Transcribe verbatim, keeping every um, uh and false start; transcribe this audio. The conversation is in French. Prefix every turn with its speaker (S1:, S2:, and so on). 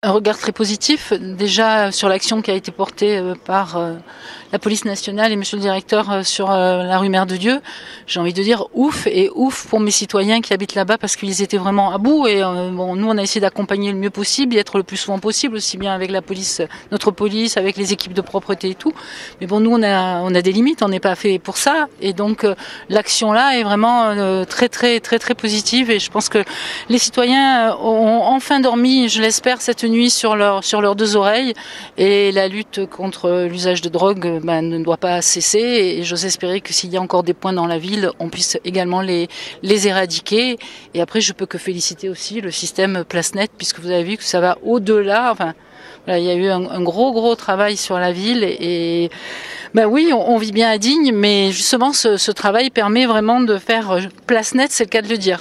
S1: Un regard très positif, déjà sur l'action qui a été portée par la police nationale et monsieur le directeur sur la rue Mère de Dieu. J'ai envie de dire ouf et ouf pour mes citoyens qui habitent là-bas parce qu'ils étaient vraiment à bout et bon, nous on a essayé d'accompagner le mieux possible et être le plus souvent possible, aussi bien avec la police, notre police, avec les équipes de propreté et tout. Mais bon, nous on a, on a des limites, on n'est pas fait pour ça et donc l'action là est vraiment très très très très positive et je pense que les citoyens ont enfin dormi, je l'espère, cette nuit sur, leur, sur leurs deux oreilles et la lutte contre l'usage de drogue ben, ne doit pas cesser et j'ose espérer que s'il y a encore des points dans la ville, on puisse également les, les éradiquer et après je peux que féliciter aussi le système PlaceNet puisque vous avez vu que ça va au-delà, enfin voilà, il y a eu un, un gros gros travail sur la ville et ben oui, on, on vit bien à Digne mais justement ce, ce travail permet vraiment de faire PlaceNet, c'est le cas de le dire.